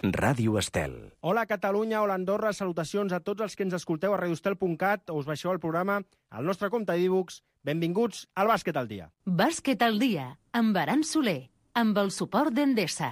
Ràdio Estel. Hola Catalunya, hola Andorra, salutacions a tots els que ens escolteu a radioestel.cat o us baixeu el programa al nostre compte d'e-books. Benvinguts al Bàsquet al Dia. Bàsquet al Dia, amb Aran Soler, amb el suport d'Endesa.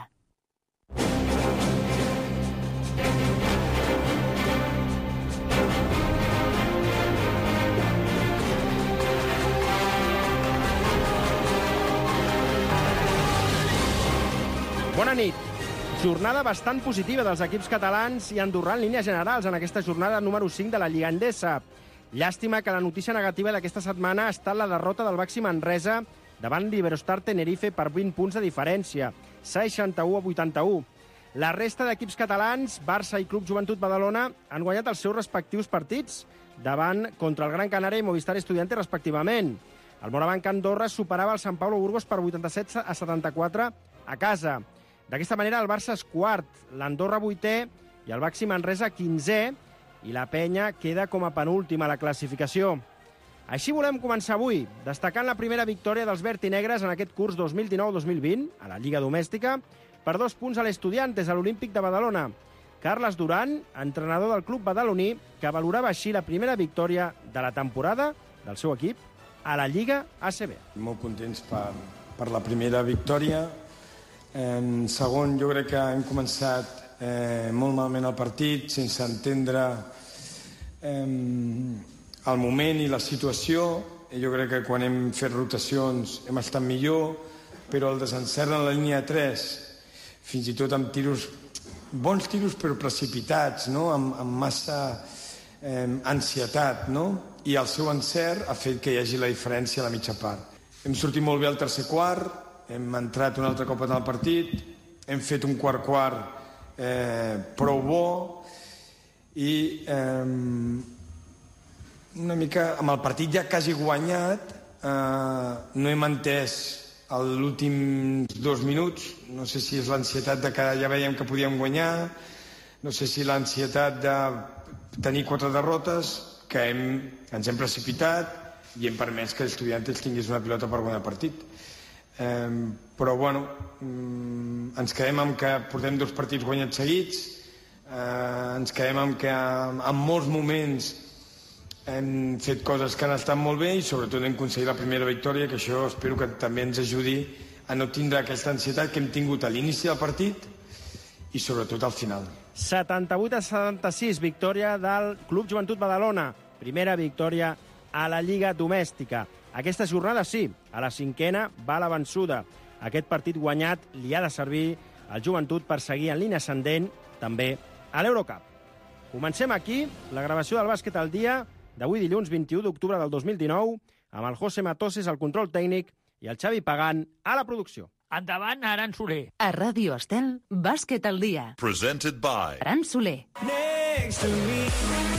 Bona nit. Jornada bastant positiva dels equips catalans i andorrà en línies generals en aquesta jornada número 5 de la Lliga Endesa. Llàstima que la notícia negativa d'aquesta setmana ha estat la derrota del Baxi Manresa davant l'Iberostar Tenerife per 20 punts de diferència, 61-81. La resta d'equips catalans, Barça i Club Joventut Badalona, han guanyat els seus respectius partits davant contra el Gran Canària i Movistar Estudiantes respectivament. El Morabanc Andorra superava el Sant Pablo Burgos per 87-74 a casa. D'aquesta manera, el Barça és quart, l'Andorra 8è i el Baxi Manresa 15è, i la Penya queda com a penúltima a la classificació. Així volem començar avui, destacant la primera victòria dels verd i negres en aquest curs 2019-2020, a la Lliga Domèstica, per 2 punts a l'Estudiantes, a l'Olímpic de Badalona. Carles Duran, entrenador del club badaloní, que valorava així la primera victòria de la temporada del seu equip a la Lliga ACB. Molt contents per la primera victòria. En segon, jo crec que hem començat molt malament el partit, sense entendre el moment i la situació. Jo crec que quan hem fet rotacions hem estat millor, però el desencert en la línia 3, fins i tot amb tiros, bons tiros però precipitats, no? amb massa ansietat, no? I el seu encert ha fet que hi hagi la diferència a la mitja part. Hem sortit molt bé al tercer quart, hem entrat un altre cop en el partit, hem fet un quart prou bo i una mica amb el partit ja quasi guanyat no hem entès els últims 2 minuts. No sé si és l'ansietat de que ja veiem que podíem guanyar, no sé si l'ansietat de tenir 4 derrotes, que ens hem precipitat i hem permès que l'Estudiantes tingués una pilota per guanyar el partit. Però bueno, ens quedem amb que portem 2 partits guanyats seguits, ens quedem amb que en molts moments hem fet coses que han estat molt bé i sobretot hem aconseguit la primera victòria, que això espero que també ens ajudi a no tindre aquesta ansietat que hem tingut a l'inici del partit i sobretot al final. 78-76, victòria del Club Joventut Badalona, primera victòria a la Lliga Domèstica. Aquesta jornada sí, a la 5ª va la vençuda. Aquest partit guanyat li ha de servir al Joventut per seguir en línia ascendent també a l'Eurocup. Comencem aquí la gravació del Bàsquet al Dia d'avui dilluns 21 d'octubre del 2019 amb el José Matoses al control tècnic i el Xavi Pagán a la producció. Endavant, Aran Soler. A Ràdio Estel, Bàsquet al Dia. Presented by Aran Soler. Next to me.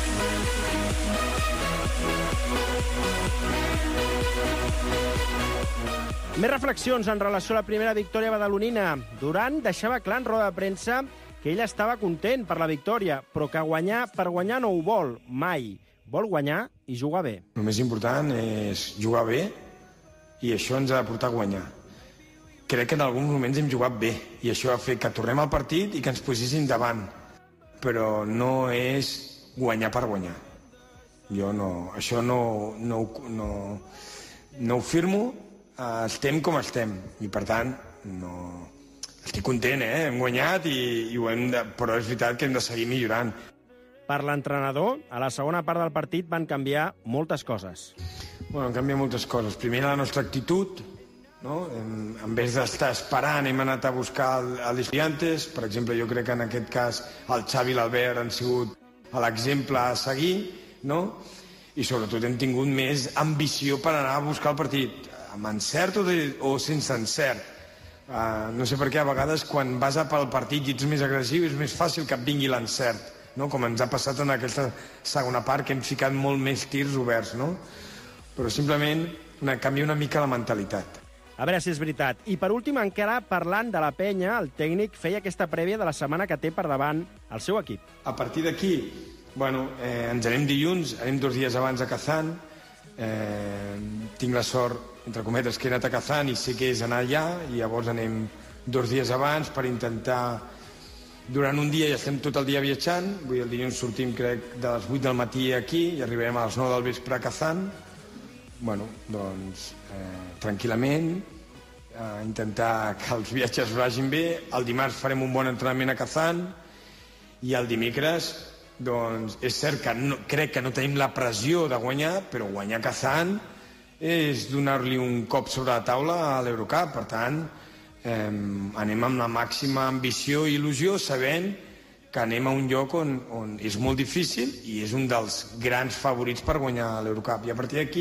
Més reflexions en relació a la primera victòria badalonina. Duran deixava clar en roda de premsa que ell estava content per la victòria, però que per guanyar no ho vol, mai. Vol guanyar i jugar bé. El més important és jugar bé i això ens ha de portar a guanyar. Crec que en alguns moments hem jugat bé i això ha fet que tornem al partit i que ens posessin davant. Però no és guanyar per guanyar. Jo no, això no ho firmo. Estem com estem i per tant no... estic content, hem guanyat i ho hem de... però és veritat que hem de seguir millorant. Per l'entrenador, a la segona part del partit van canviar moltes coses. Han canviat moltes coses. Primer la nostra actitud, no? En vez d'estar esperant hem anat a buscar l'Estudiantes. Per exemple, jo crec que en aquest cas el Xavi i l'Albert han sigut l'exemple a seguir, no? I sobretot hem tingut més ambició per anar a buscar el partit, amb encert o sense encert. No sé per què a vegades quan vas pel partit i ets més agressiu és més fàcil que et vingui l'encert, no? Com ens ha passat en aquesta segona part, que hem ficat molt més tirs oberts, no? Però simplement canvia una mica la mentalitat. A veure si és veritat. I per últim, encara parlant de la Penya, el tècnic feia aquesta prèvia de la setmana que té per davant el seu equip. A partir d'aquí, ens anem dilluns, anem 2 dies abans a Kazan. Tinc la sort, entre cometes, que he anat a Kazan i sé que és anar allà, i llavors anem 2 dies abans per intentar Durant un dia ja estem tot el dia viatjant, vull dir, el dilluns sortim, crec, de les 8 del matí aquí i arribarem a les 9 del vespre a Kazan. Bueno, doncs, tranquil·lament, intentar que els viatges vagin bé. El dimarts farem un bon entrenament a Kazan i el dimecres, doncs, és cert que crec que no tenim la pressió de guanyar, però guanyar Kazan és donar-li un cop sobre la taula a l'Eurocup. Per tant, anem amb la màxima ambició i il·lusió, sabent que anem a un lloc on és molt difícil i és un dels grans favorits per guanyar l'Eurocup. I a partir d'aquí,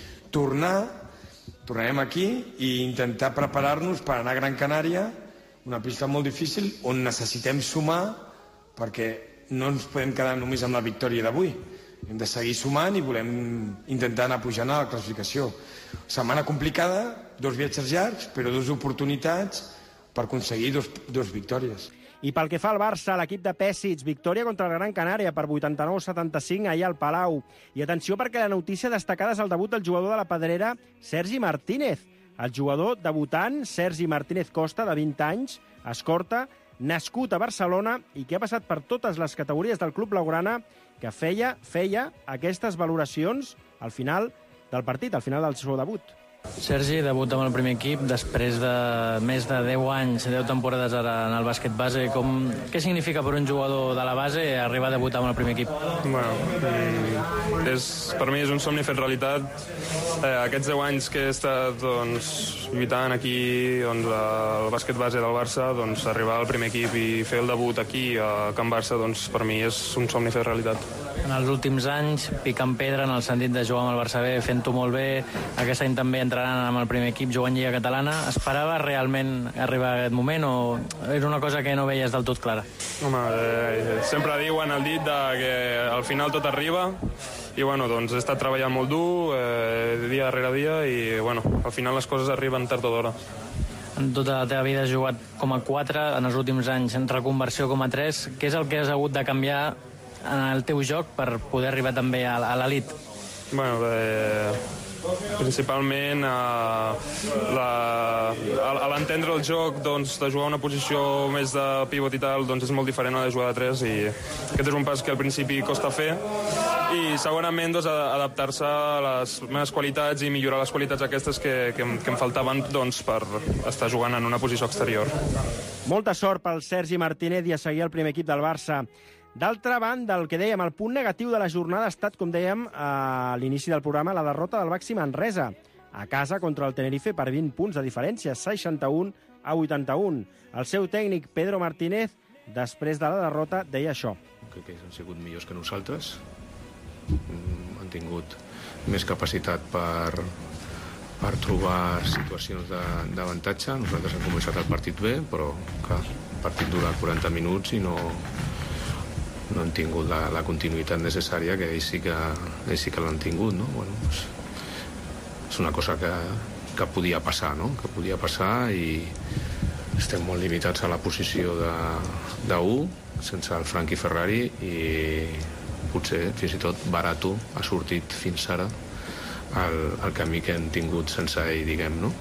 tornarem aquí i intentar preparar-nos per anar a Gran Canària, una pista molt difícil on necessitem sumar, perquè no ens podem quedar només amb la victòria d'avui. Hem de seguir sumant i volem intentar anar pujant a la classificació. Setmana complicada, 2 viatges llargs, però 2 oportunitats per aconseguir 2 victòries. I pel que fa al Barça, l'equip de Pesic, victòria contra el Gran Canària per 89-75 ahir al Palau. I atenció perquè la notícia destacada és el debut del jugador de la Pedrera, Sergi Martínez. El jugador debutant, Sergi Martínez Costa, de 20 anys, escorta, nascut a Barcelona i que ha passat per totes les categories del club blaugrana, que feia aquestes valoracions al final del partit, al final del seu debut. Sergi debuta amb el primer equip després de més de 10 anys, 10 temporades ara en el bàsquet base. Què significa per un jugador de la base arribar a debutar amb el primer equip? Bueno, per mi és un somni fet realitat. Aquests 10 anys que he estat lluitant aquí al bàsquet base del Barça, arribar al primer equip i fer el debut aquí a Can Barça, per mi és un somni fet realitat. En els últims anys, picant pedra en el sentit de jugar amb el Barça B, fent-ho molt bé, aquest any també entrenant amb el primer equip, jugant Lliga Catalana. Esperava realment arribar a aquest moment o era una cosa que no veies del tot clara? Home, sempre diuen el dit que al final tot arriba i he estat treballant molt dur dia darrere dia i al final les coses arriben tard o d'hora. En tota la teva vida has jugat com a 4, en els últims anys en reconversió com a 3. Què és el que has hagut de canviar en el teu joc per poder arribar també a l'elit? Principalment a l'entendre el joc de jugar a una posició més de pivot i tal, és molt diferent a de jugar de 3 i aquest és un pas que al principi costa fer i segurament adaptar-se a les meves qualitats i millorar les qualitats aquestes que em faltaven per estar jugant en una posició exterior. Molta sort pel Sergi Martínez i a seguir el primer equip del Barça. D'altra banda, el que dèiem, el punt negatiu de la jornada ha estat, com dèiem a l'inici del programa, la derrota del Baxi Manresa, a casa contra el Tenerife per 20 punts de diferència, 61-81. El seu tècnic, Pedro Martínez, després de la derrota, deia això. Crec que han sigut millors que nosaltres. Han tingut més capacitat per trobar situacions d'avantatge. Nosaltres hem començat el partit bé, però clar, el partit dura 40 minuts i no han tingut la continuïtat necessària que ells sí que l'han tingut, no? És una cosa que podia passar, no? Que podia passar i estem molt limitats a la posició d'1 sense el Frankie Ferrari i potser fins i tot Barato ha sortit fins ara el camí que hem tingut sense ell, diguem, no?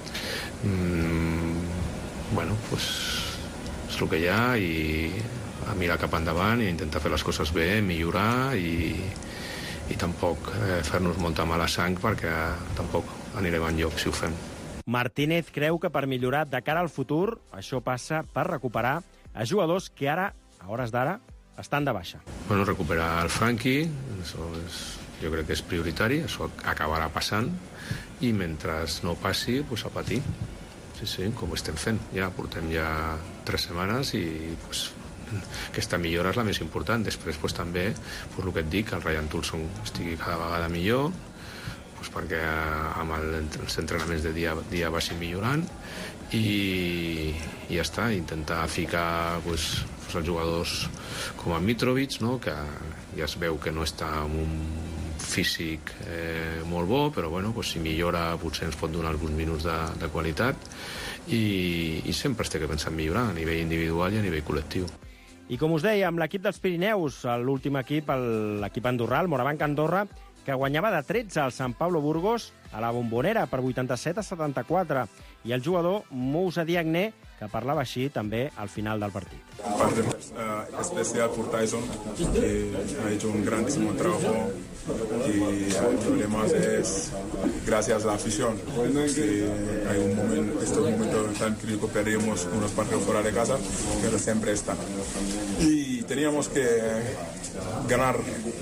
És el que hi ha i a mirar cap endavant i intentar fer les coses bé, millorar i tampoc fer-nos molta mala sang perquè tampoc anirem enlloc si ho fem. Martínez creu que per millorar de cara al futur això passa per recuperar a jugadors que ara, a hores d'ara, estan de baixa. Recuperar el Frankie, jo crec que és prioritari, això acabarà passant i mentre no passi, a patir. Sí, com ho estem fent. Ja portem 3 setmanes i aquesta millora és la més important. Després també, el que et dic, que el Ryan Tulson estigui cada vegada millor, perquè amb els entrenaments de dia vagi millorant i ja està, intentar ficar els jugadors com a Mitrovic, no? Que ja es veu que no està en un físic molt bo, però si millora potser ens pot donar alguns minuts de qualitat i sempre es té que pensar en millorar a nivell individual i a nivell col·lectiu. I com us deia, amb l'equip dels Pirineus, l'últim equip, l'equip andorrà, el Morabanc Andorra, que guanyava de 13 al Sant Pablo Burgos a la Bombonera per 87-74. I el jugador Moussa Diagne, que que parlava així també al final del partit. Un parte especial por Tyson, que ha hecho un grandísimo trabajo, y lo demás es gracias a la afición, que hay estos momentos tan críticos, perdimos unos partidos fuera de casa, pero siempre están. Y teníamos que ganar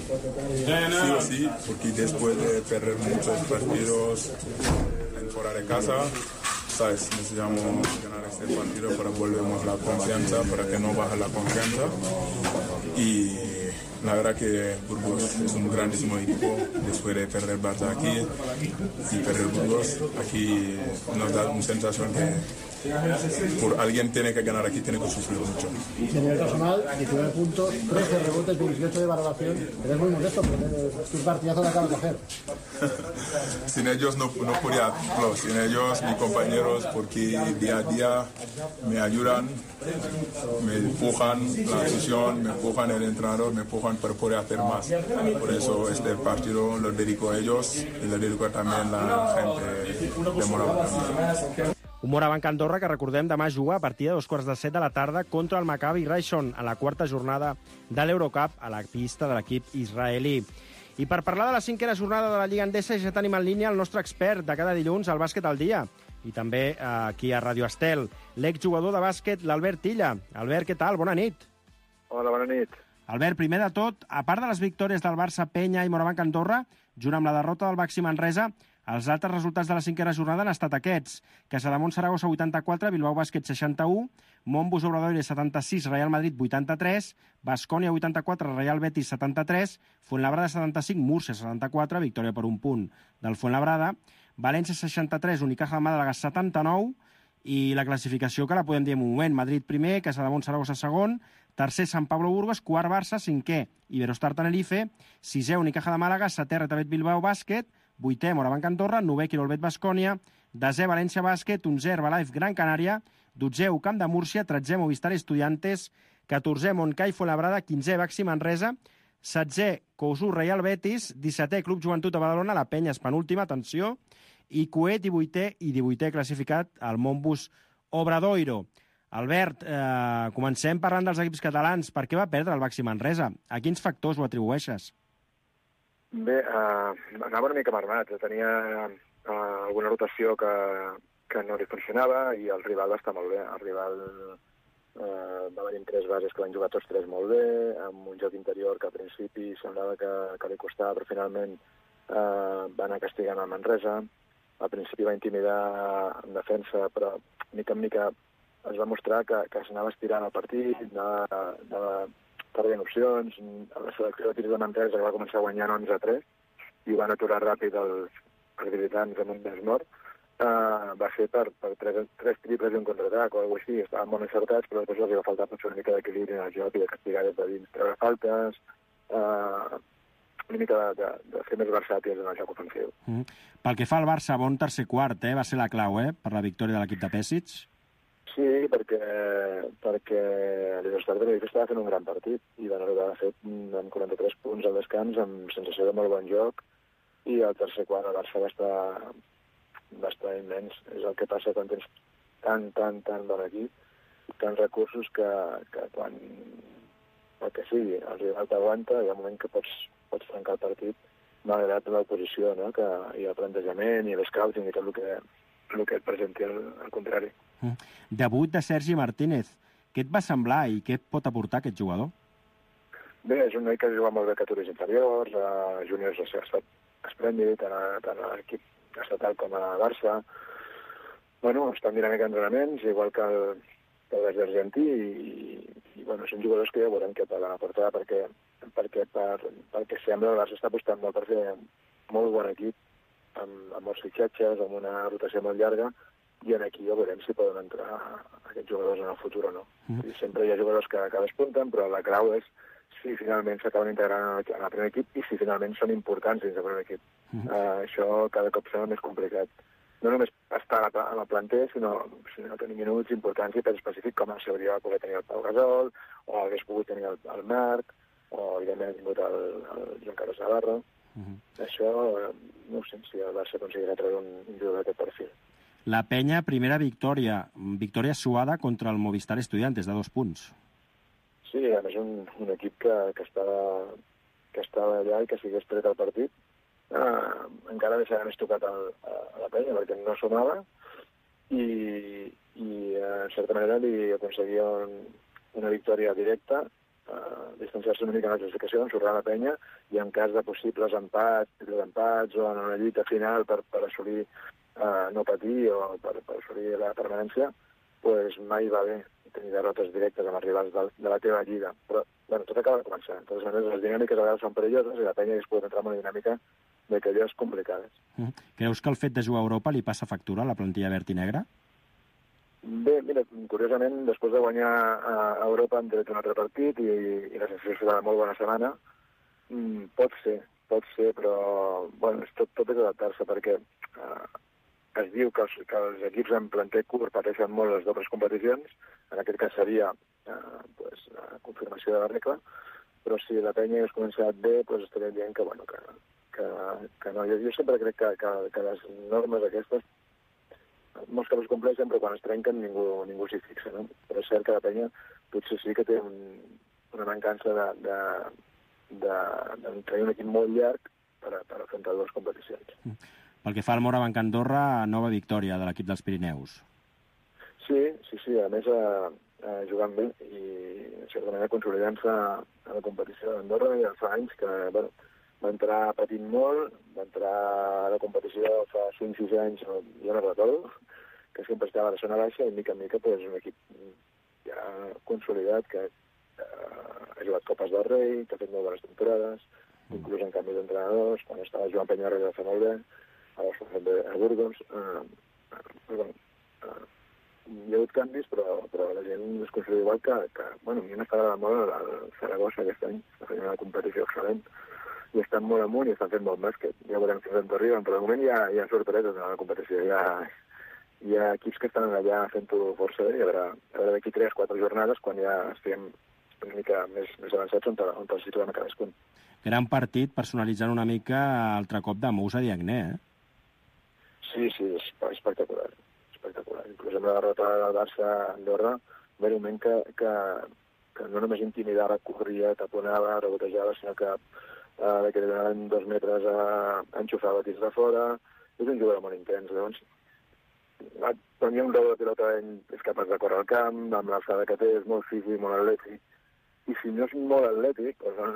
sí o sí, porque después de perder muchos partidos fuera de casa, ¿sabes? Necesitamos ganar este partido para volvernos la confianza, para que no baje la confianza. Y la verdad que Burgos es un grandísimo equipo. Después de perder Barça aquí y perder Burgos, aquí nos da una sensación que por alguien tiene que ganar aquí, tiene que sufrir mucho. Y en el personal, 19 puntos, 13 rebotes, 18 de valoración. Eres muy modesto, porque es un partidazo que acabas de hacer. Sin ellos no podía, no, sin ellos, mis compañeros, porque día a día me ayudan, me empujan la afición, me empujan el entrenador, me empujan para poder hacer más. Por eso este partido lo dedico a ellos y lo dedico también a la gente de Moraván. Un Morabanc Andorra que, recordem, demà juga a partir de 2:15 de la tarda contra el Maccabi Raishon en la quarta jornada de l'Eurocup a la pista de l'equip israelí. I per parlar de la 5a jornada de la Lliga Endesa ja tenim en línia el nostre expert de cada dilluns al Bàsquet al Dia i també aquí a Radio Estel, l'exjugador de bàsquet, l'Albert Illa. Albert, què tal? Bona nit. Hola, bona nit. Albert, primer de tot, a part de les victòries del Barça, Penya i Morabanc Andorra, junt amb la derrota del Baxi Manresa, els altres resultats de la 5a jornada han estat aquests: Casademont Saragossa 84, Bilbao Bàsquet 61, Montbus Obradoiro 76, Real Madrid 83, Baskonia 84, Real Betis 73, Fuenlabrada 75, Múrcia 74, victòria per un punt del Fuenlabrada, València 63, Unicaja Màlaga 79, i la classificació que la podem dir en un moment: Madrid primer, Casademont Saragossa segon, tercer Sant Pablo Burgos, quart Barça, cinquè Iberostar Tenerife, sisè Unicaja de Màlaga, setè Retabet Bilbao Bàsquet, vuitè Morabanc Andorra, novè Quirolbet Baskonia, desè València Bàsquet, 11è Herbalife Gran Canària, 12è Camp de Múrcia, 13è Movistar Estudiantes, 14è Montcai Fuenlabrada, 15è Baxi Manresa, 16è Cousu Real Betis, 17è Club Joventut de Badalona, la Penya és penúltima, atenció, i Cué 18è classificat al Montbus Obradoiro. Albert, comencem parlant dels equips catalans. Per què va perdre el Baxi Manresa? A quins factors ho atribueixes? Bé, anava una mica marmat. Tenia alguna rotació que no li funcionava i el rival va estar molt bé. El rival va venir amb 3 bases que van jugar tots 3 molt bé, amb un joc interior que al principi semblava que li costava, però finalment va anar castigant el Manresa. Al principi va intimidar en defensa, però mica en mica es va mostrar que s'anava estirant el partit, anava perdent opcions. A la selecció de tirs de Manresa, que va començar guanyant 11-3 i van aturar ràpid els visitants amb un mes mort, va ser per 3 triples i un contraatac o alguna cosa així. Estaven molt encertats, però després els va faltar potser una mica d'equilibri en el joc i de castigar des de dins, treure faltes, una mica de ser més versàtils en el joc ofensiu. Pel que fa al Barça, bon tercer quart, va ser la clau per la victòria de l'equip de Pesic? Sí, perquè l'Iberostar Tenerife estava fent un gran partit i van arribar a fer amb 43 punts al descans amb sensació de molt bon joc, i el tercer quart el Barça va estar immens. És el que passa quan tens tan bon equip, tants recursos, que quan el que sigui, el rival t'aguanta, hi ha un moment que pots trencar el partit, malgrat l'oposició, no? Que hi ha el plantejament i l'escouting i tot el que et presenti al contrari. Debut de Sergi Martínez. Què et va semblar i què pot aportar aquest jugador? Bé, és un noi que juga molt bé a categories inferiors, a júniors ha estat esplèndid, tant a l'equip estatal com a Barça. Bueno, estan dinàmica d'entrenaments, igual que el d'Argentí, i bueno, són jugadors que ja veurem què poden aportar, perquè sembla que el Barça està apostant molt per fer molt bon equip, amb molts fitxatges, amb una rotació molt llarga, i aquí ja veurem si poden entrar aquests jugadors en el futur o no. I sempre hi ha jugadors que despunten, però la clau és si finalment s'acaben integrant en el primer equip i si finalment són importants dins del primer equip. Això cada cop serà més complicat. No només estar en el planter, sinó tenir minuts importants i per específic, com s'hauria de poder tenir el Pau Gasol, o hagués pogut tenir el Marc, o evidentment ha tingut el Joan Carlos Navarro. Això no ho sé si el Barça aconseguirà treure un jugador d'aquest perfil. La Penya, primera victòria suada contra el Movistar Estudiantes, de 2 punts. Sí, a més un equip que estava allà i que s'hagués tret el partit. Encara deixava més tocat a la Penya, perquè no sumava, i en certa manera li aconseguia una victòria directa, distanciar-se una mica en la classificació, ensorrar la Penya, i en cas de possibles empats o en una lluita final per assolir no patir o per assolir la permanència, doncs mai va bé tenir derrotes directes amb els rivals de la teva lliga. Però, bueno, tot acaba de començar. De totes maneres, les dinàmiques a vegades són perilloses i la Penya es pot entrar en una dinàmica d'aquelles complicades. Creus que el fet de jugar a Europa li passa factura a la plantilla verd i negra? Bé, mira, curiosament, després de guanyar a Europa hem tret un altre partit i la sensació serà de molt bona setmana. Pot ser, però bueno, tot és adaptar-se, perquè es diu que els equips en planter curt pateixen molt les dobles competicions, en aquest cas seria la confirmació de la regla, però si la Penya hagués començat bé, estaria dient que no. Jo sempre crec que les normes aquestes en molts casos compleixen, però quan es trenquen ningú s'hi fixa, no? Però és cert que la Penya potser sí que té una mancança de tenir un equip molt llarg per afrontar dues competicions. Pel que fa al Morabanc Andorra, nova victòria de l'equip dels Pirineus. Sí, a més jugant bé i en certa manera consolidant-se a la competició d'Andorra, ja fa anys que va entrar patint molt, va entrar a la competició fa 5-6 anys, jo no recordo, que sempre estava a la zona baixa i mica en mica és un equip ja consolidat que ha jugat Copes del Rei, que ha fet molt bones temporades, inclús en canvi d'entrenadors, quan estava Joan Peñarroya va fer molt bé, ara s'ha fet bé a Burgos. Hi ha hagut canvis, però la gent es considera igual que a mi m'està agradant molt el Zaragoza aquest any, està fent una competició excel·lent, i estan molt amunt i estan fent molt bàsquet. Ja veurem fins on arriben, però de moment hi ha sorpreses en la competició. Hi ha equips que estan allà fent-ho força bé, i a veure d'aquí 3-4 jornades, quan ja estiguem una mica més avançats, on els situem a cadascun. Gran partit, personalitzant una mica altre cop de Moussa Diagne, eh? Sí, és espectacular. Inclús amb la derrota del Barça a Andorra, va haver un moment que no només intimidava, corria, taponava, rebotejava, sinó que que li donaven 2 metres a enxufar batits de fora. És un jugador molt intens. Llavors, tenia un rebot de pilota, és capaç de córrer al camp, amb l'alçada que té, és molt físic, molt atlètic. I si no és molt atlètic,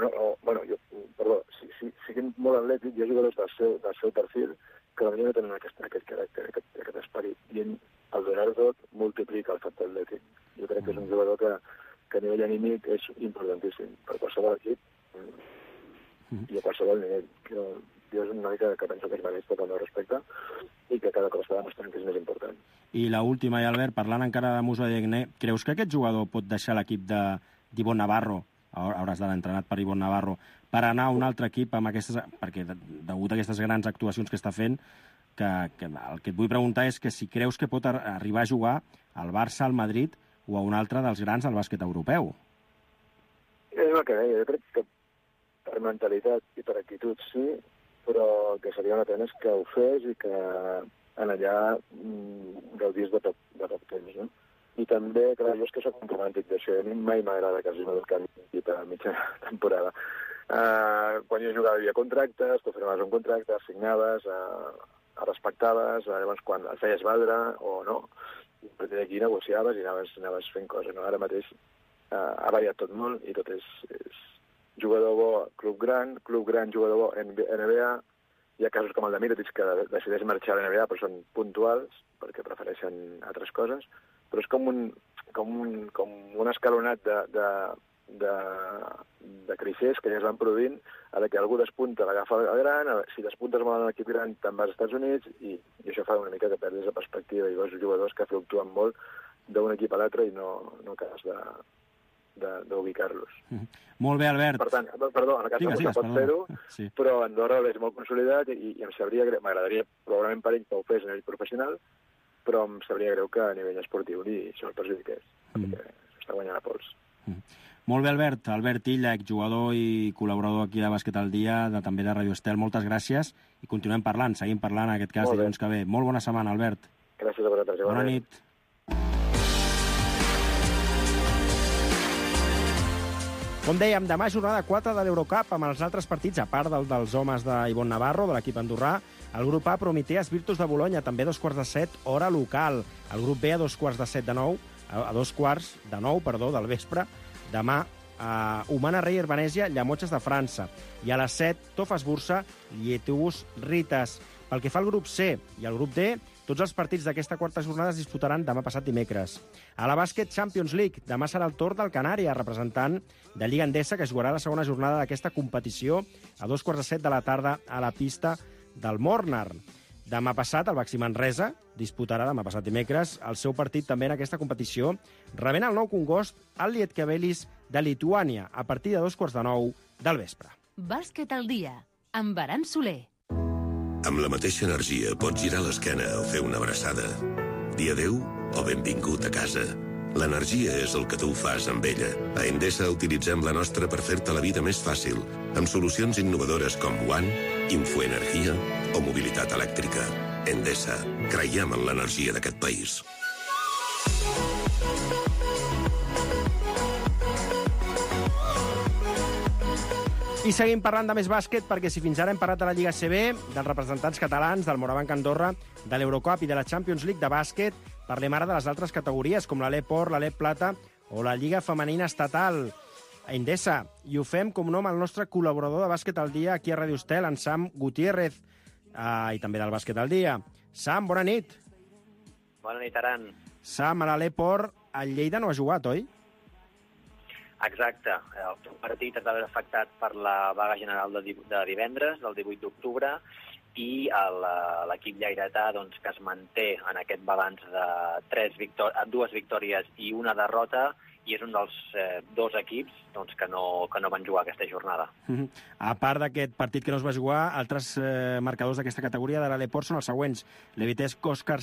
si és molt atlètic, hi ha jugadors del seu perfil que potser no tenen aquest caràcter, aquest esperit. I el donar tot multiplica el factor atlètic. Jo crec que és un jugador que a nivell anímic és importantíssim per qualsevol equip i a qualsevol nivell. Jo és una mica que penso que es mereix tot el meu respecte i que cada cop està demostrant que és més important. I l'última, Albert, parlant encara de Moussa Diagne, creus que aquest jugador pot deixar l'equip d'Ivonne Navarro, hauràs d'haver entrenat per Ivonne Navarro, per anar a un altre equip amb aquestes... Perquè, degut a aquestes grans actuacions que està fent, que el que et vull preguntar és que si creus que pot arribar a jugar al Barça, al Madrid o a un altre dels grans del bàsquet europeu. És el que deia, jo crec que per mentalitat i per actitud sí, però que seria una pena que ho fes i que en allà gaudís de poc temps, no? I també, clar, jo és que soc un romàntic d'això, a mi mai m'agrada que hagi vingut canvi per mitja temporada. Quan jo jugava hi havia contractes, tu firmaves un contracte, signaves, respectaves, llavors quan el feies valdre o no, i a partir d'aquí negociaves i anaves fent coses. No? Ara mateix ha variat tot molt i tot és jugador bo, club gran, jugador bo, NBA. Hi ha casos com el de Mirotic que decideix marxar a la NBA però són puntuals perquè prefereixen altres coses, però és com un escalonat de clixés que ja es van produint, a la que algú despunta l'agafa el gran, si despuntes molt en l'equip gran te'n vas als Estats Units i això fa una mica que perdis la perspectiva i veus jugadors que fluctuen molt d'un equip a l'altre i no acabes d'ubicar-los. Molt bé, Albert. Per tant, perdó, en el cas de pot fer-ho, sí. Però Andorra és molt consolidat i em sabria greu, m'agradaria probablement per ell que ho fes a nivell professional, però em sabria greu que a nivell esportiu això el perjudiqués, perquè s'està guanyant a pols. Molt bé, Albert. Albert Illa, exjugador i col·laborador aquí de Bàsquet al Dia, també de Radio Estel. Moltes gràcies i continuem parlant, seguim parlant en aquest cas dilluns que ve. Molt bona setmana, Albert. Gràcies a vosaltres. Bona nit. Com dèiem, demà jornada 4 de l'Eurocup amb els altres partits, a part dels homes d'Ivonne Navarro, de l'equip andorrà. El grup A, Prometeas Virtus de Bolonya, també a 6:45, hora local. El grup B, a 6:45 del vespre, demà, Humana Reyer Venèsia, Llemotges de França. I a les 7, Tofas Bursa, Lietuvus Ritas. Pel que fa al grup C i al grup D, tots els partits d'aquesta quarta jornada es disputaran demà passat dimecres. A la bàsquet Champions League, demà serà el torn del Canària, representant de Lliga Endesa, que jugarà la segona jornada d'aquesta competició a 2:15 de la tarda a la pista del Mornar. Demà passat, el Baxi Manresa disputarà demà passat dimecres el seu partit també en aquesta competició, rebent el nou Congost al Lietkabelis de Lituània a partir de 8:45 del vespre. Bàsquet al dia, amb Aran Soler. Amb la mateixa energia pots girar l'esquena o fer una abraçada. Dir adéu o benvingut a casa. L'energia és el que tu fas amb ella. A Endesa utilitzem la nostra per fer-te la vida més fàcil, amb solucions innovadores com One, Infoenergia o mobilitat elèctrica. Endesa. Creiem en l'energia d'aquest país. I seguim parlant de més bàsquet, perquè si fins ara hem parlat de la Lliga CB, dels representants catalans, del Morabanc Andorra, de l'Eurocup i de la Champions League de bàsquet, parlem ara de les altres categories, com l'Alep Or, l'Alep Plata o la Lliga Femenina Estatal a Endesa. I ho fem, com no, amb el nostre col·laborador de Bàsquet al Dia, aquí a Radio Estel, en Sam Gutiérrez, i també del Bàsquet al Dia. Sam, bona nit. Bona nit, Aran. Sam, a l'Alep Or, el Lleida no ha jugat, oi? Exacte. El partit es va veure afectat per la vaga general de divendres, del 18 d'octubre, i l'equip lleidatà doncs, que es manté en aquest balanç de 2 victòries i una derrota, i és un dels 2 equips doncs, que no van jugar aquesta jornada. A part d'aquest partit que no es va jugar, altres marcadors d'aquesta categoria de l'Alep Or són els següents. Levitesc Òscar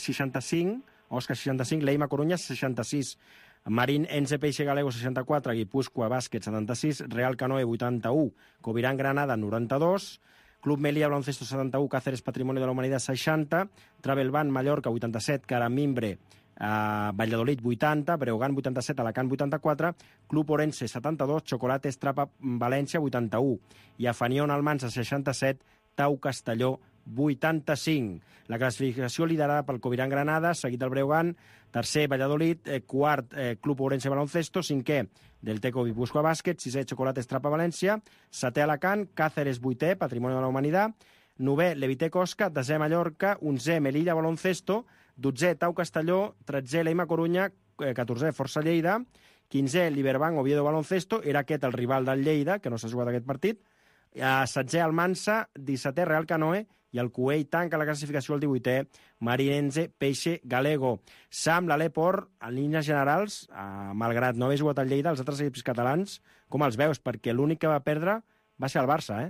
65, Leima Corunya 66, Marín Ense Peixe Galego 64, Guipúscoa Bàsquet 76, Real Canoe 81, Covirán Granada 92, Club Melilla Baloncesto 71, Cáceres Patrimonio de la Humanidad 60, Travelban Mallorca 87, Caramimbre Valladolid 80, Breogán 87, Alacant 84, Club Orense 72, Chocolate Estrapa València 81 i a Fanion Almansa 67, Tau Castelló 85. La classificació liderada pel Covirán Granada, seguit del Breogán, tercer Valladolid, quart Club Orense Baloncesto, cinquè del Teco Guipúscoa Bàsquet, sisè Chocolate Estrapa València, setè Alacant, Cáceres 8è, Patrimonio de la Humanidad, novè Levitec Osca, desè Mallorca, 11è Melilla Baloncesto, 12è Tau Castelló, 13è Leima Corunya, 14è Força Lleida, 15è Liberbanc Oviedo Baloncesto, era aquest el rival del Lleida, que no s'ha jugat aquest partit, 16è Almansa, 17è Real Canoe, i el Cuell tanca la classificació el 18è Marinense Peixe Galego. Sam, l'Alep Or, en línies generals, malgrat no haver jugat al Lleida, els altres equips catalans, com els veus? Perquè l'únic que va perdre va ser el Barça,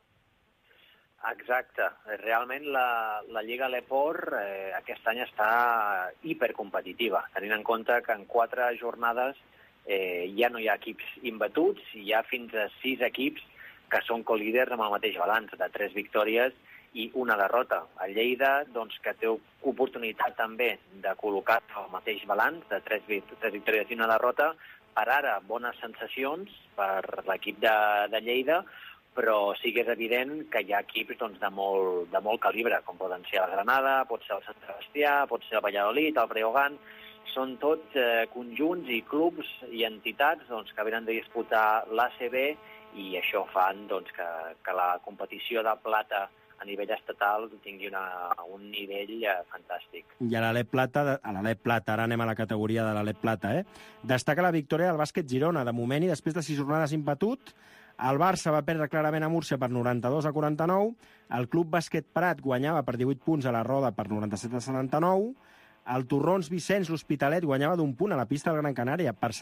Exacte. Realment la Lliga Alep Or aquest any està hipercompetitiva, tenint en compte que en 4 jornades ja no hi ha equips imbatuts, i hi ha fins a 6 equips que són colíders amb el mateix balanç, de 3 victòries i una derrota. El Lleida, doncs, que té oportunitat també de col·locar el mateix balanç, de 3 victòries i una derrota, per ara bones sensacions per l'equip de Lleida, però sí que és evident que hi ha equips doncs, de molt calibre, com poden ser el Granada, pot ser el Sant Sebastià, pot ser el Valladolid, el Breogán. Són tots conjunts i clubs i entitats doncs, que venen de disputar l'ACB, i això fa doncs, que la competició de plata a nivell estatal tingui un nivell fantàstic. I a l'Alep Plata, ara anem a la categoria de l'Alep Plata, destaca la victòria del bàsquet Girona, de moment, i després de 6 jornades imbatut. El Barça va perdre clarament a Múrcia per 92-49, el Club Bàsquet Prat guanyava per 18 punts a la Roda per 97-79, el Torrons Vicenç, l'Hospitalet, guanyava d'un punt a la pista del Gran Canària per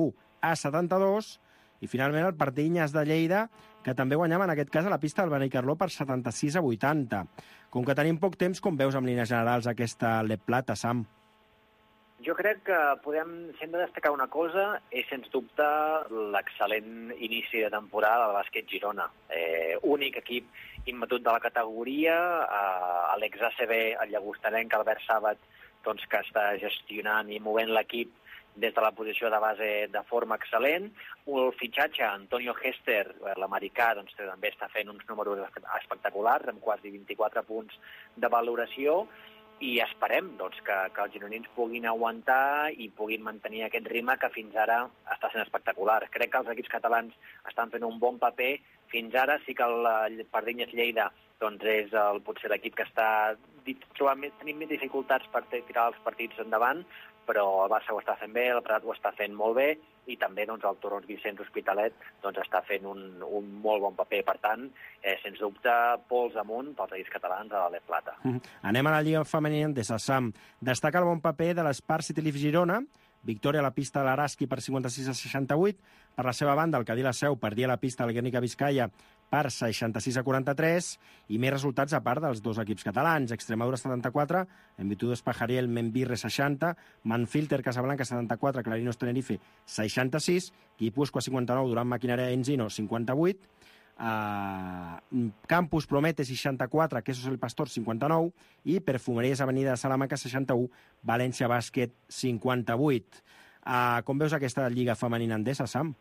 71-72, i finalment el Partinyes de Lleida, que també guanyava en aquest cas a la pista del Benicarló per 76-80. Com que tenim poc temps, com veus en línies generals aquesta Alep Plata, Sam? Jo crec que si hem de destacar una cosa, és sens dubte l'excel·lent inici de temporada del bàsquet Girona. Únic equip imbatut de la categoria, a l'ex-ACB, el llagostarenc Albert Sàbat doncs, que està gestionant i movent l'equip des de la posició de base de forma excel·lent. El fitxatge, Antonio Hester, l'americà, doncs, també està fent uns números espectaculars, amb quasi 24 punts de valoració, i esperem doncs, que els gironins puguin aguantar i puguin mantenir aquest ritme que fins ara està sent espectacular. Crec que els equips catalans estan fent un bon paper. Fins ara sí que el Pardinyes Lleida doncs, és potser l'equip que està tenint més dificultats per tirar els partits endavant, però el Barça ho està fent bé, el Prat ho està fent molt bé, i també doncs, el Torrons Vicenç Hospitalet doncs, està fent un molt bon paper. Per tant, sens dubte, pols amunt pels equips catalans a l'Alep Plata. Anem a la Lliga Femenina de Sassam. Destaca el bon paper de l'Spar City Leaf Girona, victòria a la pista de l'Araski per 56-68. Per la seva banda, el Cadí la Seu perdia la pista al Guernica Vizcaya per 66-43, i més resultats a part dels dos equips catalans. Extremadura 74, Envitudes Pajariel, Membirre 60, Manfilter Casablanca 74, Clarinos Tenerife 66, Guipúscoa 59, Durán Maquinaria Enzino 58, Campus Promete 64, Quesos El Pastor 59, i Perfumeries Avenida de Salamanca 61, València Bàsquet 58. Com veus aquesta Lliga Femenina Endesa, Sam?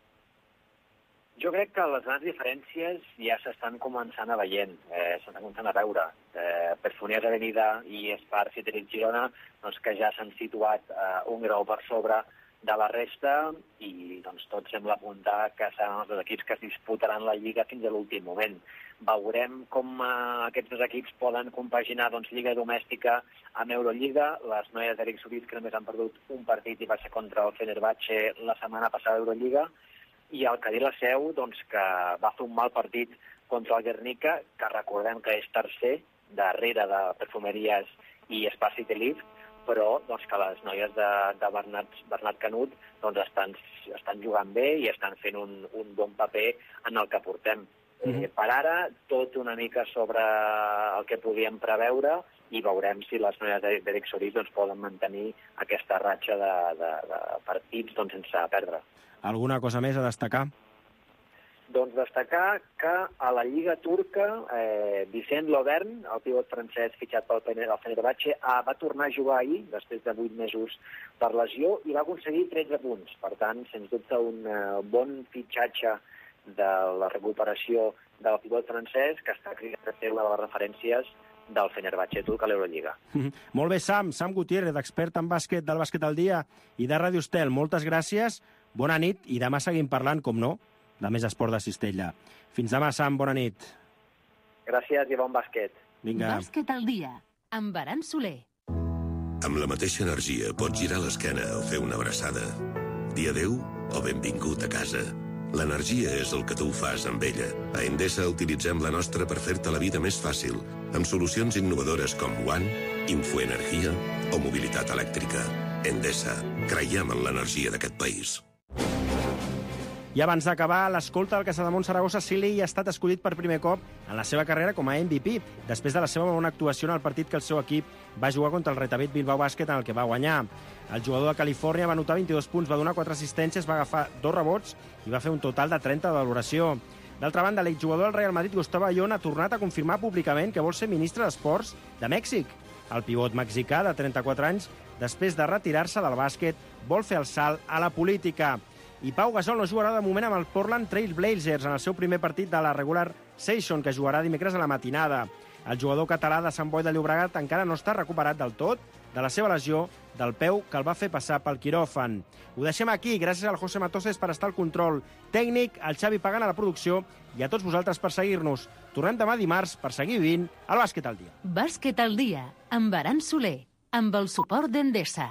Jo crec que les grans diferències ja s'estan començant a veient, s'estan començant a veure. Perfumeries Avenida i Spar City Girona, doncs, que ja s'han situat un grau per sobre de la resta, i doncs, tot sembla apuntar que seran els dos equips que es disputaran la Lliga fins a l'últim moment. Veurem com aquests dos equips poden compaginar doncs, Lliga domèstica amb Eurolliga. Les noies d'Eric Subiz, que només han perdut un partit i va ser contra el Fenerbahçe la setmana passada a Eurolliga, i el Cadí la Seu, doncs, que va fer un mal partit contra el Guernica, que recordem que és tercer, darrere de Perfumeries i Spar City Leaf, però doncs, que les noies de Bernat Canut doncs, estan jugant bé i estan fent un bon paper en el que portem. Per ara, tot una mica sobre el que podíem preveure, i veurem si les noies d'Eric Subiz doncs, poden mantenir aquesta ratxa de partits doncs, sense perdre. Alguna cosa més a destacar? Doncs destacar que a la Lliga turca, Vicent Lovern, el pivot francès fitxat pel Fenerbahçe, va tornar a jugar ahir, després de 8 mesos per lesió, i va aconseguir 13 punts. Per tant, sens dubte, un bon fitxatge de la recuperació del pivot francès, que està cridant a ser una de les referències del Fenerbahçe turc a l'Eurolliga. Molt bé, Sam Gutiérrez, expert en bàsquet del Bàsquet al Dia i de Ràdio Estel. Moltes gràcies, bona nit, i demà seguim parlant, com no, de més esport de Cistella. Fins demà, Sam, bona nit. Gràcies i bon bàsquet. Vinga. Bàsquet al Dia, amb Aran Soler. Amb la mateixa energia pots girar l'esquena o fer una abraçada. Dir adéu o benvingut a casa. L'energia és el que tu fas amb ella. A Endesa utilitzem la nostra per fer-te la vida més fàcil, amb solucions innovadores com One, Infoenergia o mobilitat elèctrica. Endesa. Creiem en l'energia d'aquest país. I abans d'acabar, l'escolta del Casademont Saragossa, Silly, ha estat escollit per primer cop en la seva carrera com a MVP, després de la seva bona actuació en el partit que el seu equip va jugar contra el Retabit Bilbao Bàsquet, en el que va guanyar. El jugador de Califòrnia va anotar 22 punts, va donar 4 assistències, va agafar 2 rebots i va fer un total de 30 de valoració. D'altra banda, l'exjugador del Real Madrid, Gustavo Ayón, ha tornat a confirmar públicament que vol ser ministre d'Esports de Mèxic. El pivot mexicà, de 34 anys, després de retirar-se del bàsquet, vol fer el salt a la política. I Pau Gasol no jugarà de moment amb el Portland Trail Blazers en el seu primer partit de la regular season, que jugarà dimecres a la matinada. El jugador català de Sant Boi de Llobregat encara no està recuperat del tot de la seva lesió del peu que el va fer passar pel quiròfan. Ho deixem aquí, gràcies al José Matoses per estar al control tècnic, al Xavi Pagant a la producció i a tots vosaltres per seguir-nos. Tornem demà dimarts per seguir vivint el Bàsquet al Dia. Bàsquet al Dia, amb Aran Soler, amb el suport d'Endesa.